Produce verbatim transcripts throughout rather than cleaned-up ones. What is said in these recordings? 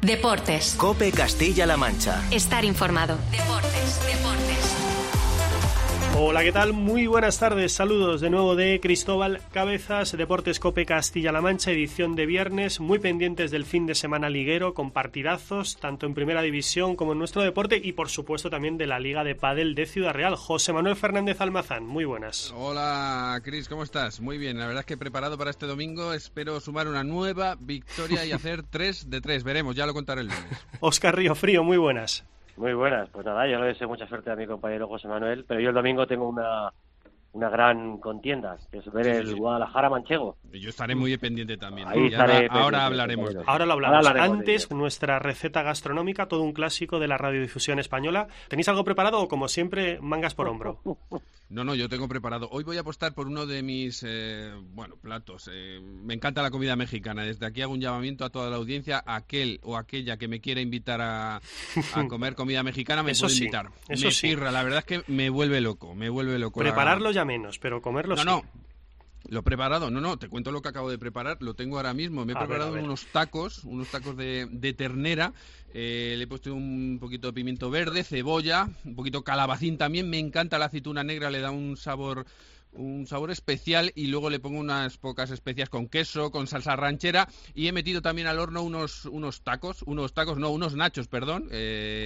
Deportes. COPE Castilla-La Mancha. Estar informado. Deportes, deportes. Hola, ¿qué tal? Muy buenas tardes. Saludos de nuevo de Cristóbal Cabezas, Deportes COPE Castilla-La Mancha, edición de viernes. Muy pendientes del fin de semana liguero, con partidazos, tanto en Primera División como en nuestro deporte, y por supuesto también de la Liga de Pádel de Ciudad Real. José Manuel Fernández Almazán, muy buenas. Hola, Cris, ¿cómo estás? Muy bien, la verdad es que preparado para este domingo. Espero sumar una nueva victoria y hacer tres de tres. Veremos, ya lo contaré el lunes. Óscar Riofrío, muy buenas. Muy buenas, pues nada, yo le deseo mucha suerte a mi compañero José Manuel, pero yo el domingo tengo una una gran contienda, que es ver el Guadalajara-Manchego. Yo estaré muy pendiente también. Ahí ¿no? estaré ahora, pendiente, ahora hablaremos. de Ahora lo hablamos. Ahora hablaremos Antes, de nuestra receta gastronómica, todo un clásico de la radiodifusión española. ¿Tenéis algo preparado o, como siempre, mangas por hombro? No, no, yo tengo preparado. Hoy voy a apostar por uno de mis eh, bueno platos. Eh, me encanta la comida mexicana. Desde aquí hago un llamamiento a toda la audiencia. Aquel o aquella que me quiera invitar a, a comer comida mexicana me Eso puede sí, invitar. eso me sí. pirra, la verdad es que me vuelve loco, me vuelve loco. Prepararlo la... ya menos, pero comerlo no, sí. No, lo he preparado, no, no, te cuento lo que acabo de preparar, lo tengo ahora mismo. Me he A ver, preparado a ver. unos tacos, unos tacos de, de ternera. Eh, le he puesto un poquito de pimiento verde, cebolla, un poquito calabacín también. Me encanta la aceituna negra, le da un sabor... un sabor especial, y luego le pongo unas pocas especias con queso, con salsa ranchera, y he metido también al horno unos unos tacos, unos tacos, no, unos nachos, perdón, eh,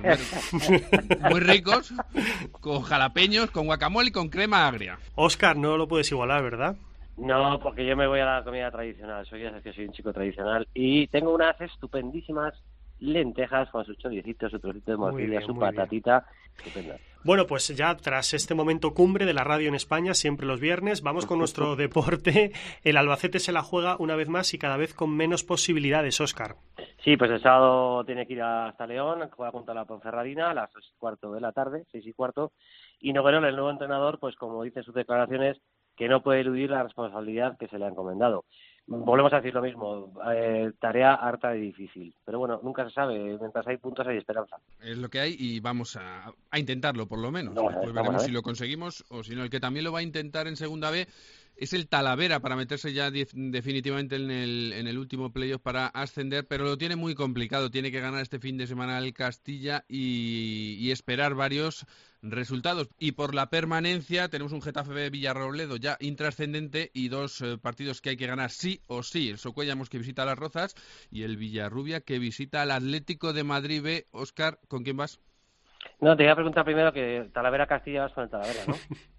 muy, muy ricos, con jalapeños, con guacamole y con crema agria. Óscar, no lo puedes igualar, ¿verdad? No, porque yo me voy a la comida tradicional, soy, ya sabes que soy un chico tradicional, y tengo unas estupendísimas lentejas con sus choricitos, su trocito de Muy morcilla, bien, su muy patatita, estupenda. Bueno, pues ya tras este momento cumbre de la radio en España, siempre los viernes, vamos con nuestro deporte. El Albacete se la juega una vez más y cada vez con menos posibilidades, Óscar. Sí, pues el sábado tiene que ir hasta León, juega contra la Ponferradina a las seis y cuarto de la tarde, seis y cuarto, y Noguerol, el nuevo entrenador, pues como dice en sus declaraciones, que no puede eludir la responsabilidad que se le ha encomendado. Volvemos a decir lo mismo, eh, tarea harta y difícil, pero bueno, nunca se sabe, mientras hay puntos hay esperanza. Es lo que hay y vamos a, a intentarlo por lo menos. Vamos a ver, Después vamos a veremos ver. si lo conseguimos o si no. El que también lo va a intentar en segunda B es el Talavera para meterse ya dif- definitivamente en el, en el último playoff para ascender, pero lo tiene muy complicado. Tiene que ganar este fin de semana el Castilla y, y esperar varios resultados. Y por la permanencia tenemos un Getafe Villarrobledo ya intrascendente y dos eh, partidos que hay que ganar sí o sí. El Socuellamos, que visita a Las Rozas, y el Villarrubia, que visita al Atlético de Madrid B. Óscar, ¿con quién vas? No, te iba a preguntar primero que Talavera Castilla vas con el Talavera, ¿no?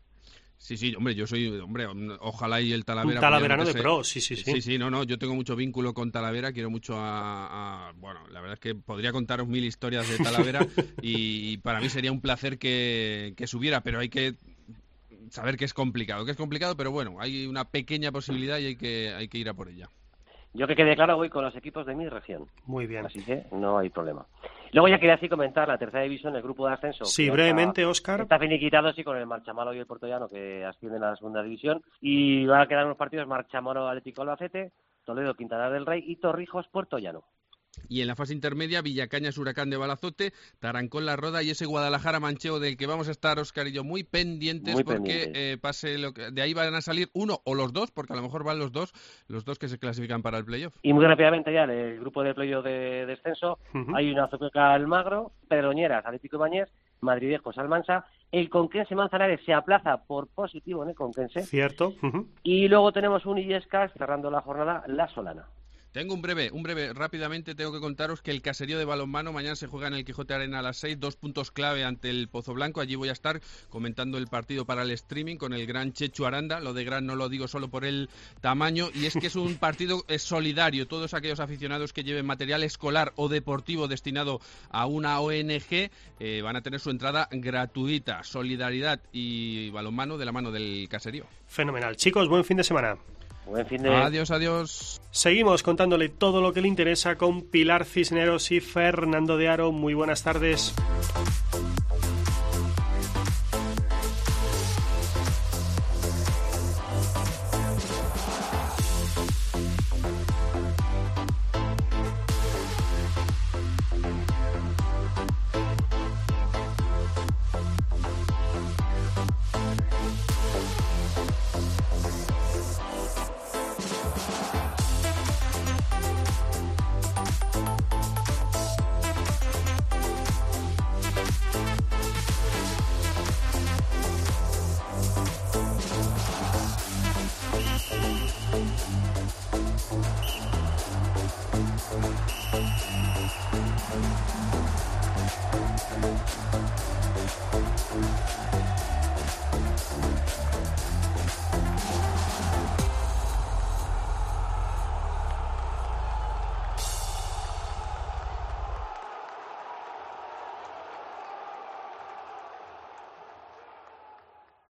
Sí, sí, hombre, yo soy, hombre, ojalá y el Talavera... Un talaverano de pudiera pro, meterse- sí, sí, sí. Sí, sí, no, no, yo tengo mucho vínculo con Talavera, quiero mucho a... a- bueno, la verdad es que podría contaros mil historias de Talavera y, y para mí sería un placer que, que subiera, pero hay que saber que es complicado, que es complicado, pero bueno, hay una pequeña posibilidad y hay que, hay que ir a por ella. Yo, que quede claro, voy con los equipos de mi región, Muy bien. así que no hay problema. Luego ya quería así comentar la tercera división, el grupo de ascenso. Sí, que ya brevemente, está, Óscar. Está finiquitado, sí, con el Marchamalo y el Puertollano, que ascienden a la segunda división, y van a quedar unos partidos: Marchamalo Atlético Albacete, Toledo Quintana del Rey y Torrijos Puertollano. Y en la fase intermedia, Villacañas Huracán de Balazote, Tarancón La Roda y ese Guadalajara Manchego, del que vamos a estar, Óscar y yo, muy pendientes, Muy porque pendientes. eh, pase lo que, de ahí van a salir uno o los dos, porque a lo mejor van los dos, los dos que se clasifican para el playoff. Y muy rápidamente ya, en el grupo de playoff de descenso, Ujú. hay una Azuqueca Almagro, Pedroñeras, Atlético Bañés, Madridejos Almansa, el Conquense Manzanares se aplaza por positivo en el Conquense, Cierto. Ujú. y luego tenemos un Illescas cerrando la jornada, La Solana. Tengo un breve, un breve, rápidamente tengo que contaros que el caserío de balonmano mañana se juega en el Quijote Arena a las seis, dos puntos clave ante el Pozo Blanco. Allí voy a estar comentando el partido para el streaming con el gran Chechu Aranda. Lo de gran no lo digo solo por el tamaño, y es que es un partido eh, solidario. Todos aquellos aficionados que lleven material escolar o deportivo destinado a una O N G eh, van a tener su entrada gratuita. Solidaridad y balonmano de la mano del caserío. Fenomenal. Chicos, buen fin de semana. Buen fin de... Adiós, adiós. Seguimos contándole todo lo que le interesa con Pilar Cisneros y Fernando de Aro. Muy buenas tardes.